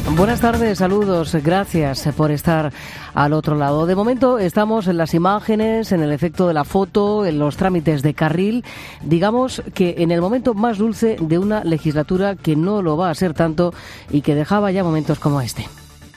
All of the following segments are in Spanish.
Buenas tardes, saludos, gracias por estar al otro lado. De momento estamos en las imágenes, en el efecto de la foto, en los trámites de carril, digamos que en el momento más dulce de una legislatura que no lo va a ser tanto y que dejaba ya momentos como este.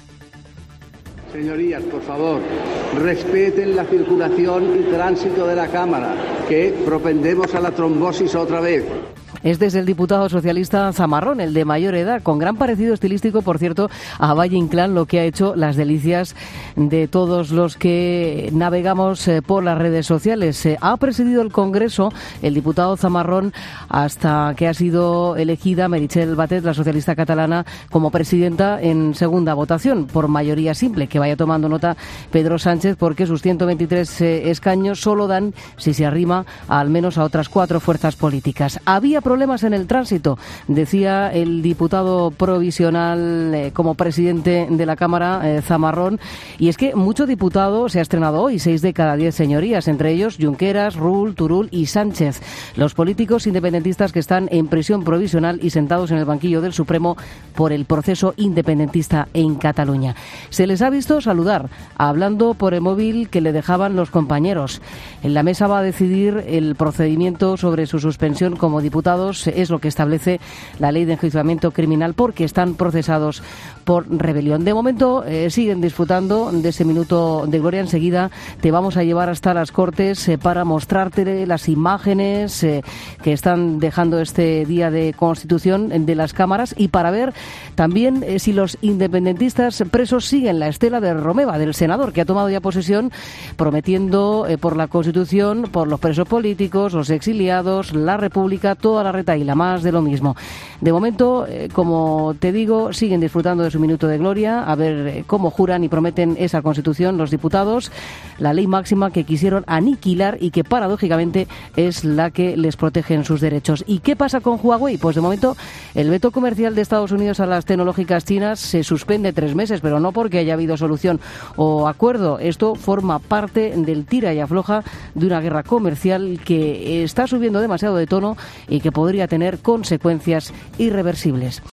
Señorías, por favor, respeten la circulación y tránsito de la Cámara, que propendemos a la trombosis otra vez. Este es el diputado socialista Zamarrón, el de mayor edad, con gran parecido estilístico, por cierto, a Valle Inclán, lo que ha hecho las delicias de todos los que navegamos por las redes sociales. Ha presidido el Congreso el diputado Zamarrón hasta que ha sido elegida Meritxell Batet, la socialista catalana, como presidenta en segunda votación, por mayoría simple. Que vaya tomando nota Pedro Sánchez, porque sus 123 escaños solo dan si se arrima al menos a otras 4 fuerzas políticas. Había problemas en el tránsito, decía el diputado provisional como presidente de la Cámara, Zamarrón, y es que mucho diputado se ha estrenado hoy, 6 de cada 10 señorías, entre ellos Junqueras, Rull, Turull y Sánchez, los políticos independentistas que están en prisión provisional y sentados en el banquillo del Supremo por el proceso independentista en Cataluña. Se les ha visto saludar, hablando por el móvil que le dejaban los compañeros. En la mesa va a decidir el procedimiento sobre su suspensión como diputado. Es lo que establece la ley de enjuiciamiento criminal, porque están procesados por rebelión. De momento siguen disfrutando de ese minuto de gloria. Enseguida te vamos a llevar hasta las Cortes para mostrarte las imágenes que están dejando este día de Constitución de las cámaras, y para ver también si los independentistas presos siguen la estela de Romeva, del senador que ha tomado ya posesión, prometiendo por la Constitución, por los presos políticos, los exiliados, la República, toda la retaíla, más de lo mismo. De momento, como te digo, siguen disfrutando de su minuto de gloria, a ver cómo juran y prometen esa Constitución los diputados, la ley máxima que quisieron aniquilar y que paradójicamente es la que les protege en sus derechos. ¿Y qué pasa con Huawei? Pues de momento el veto comercial de Estados Unidos a las tecnológicas chinas se suspende 3 meses, pero no porque haya habido solución o acuerdo. Esto forma parte del tira y afloja de una guerra comercial que está subiendo demasiado de tono y que podría tener consecuencias irreversibles.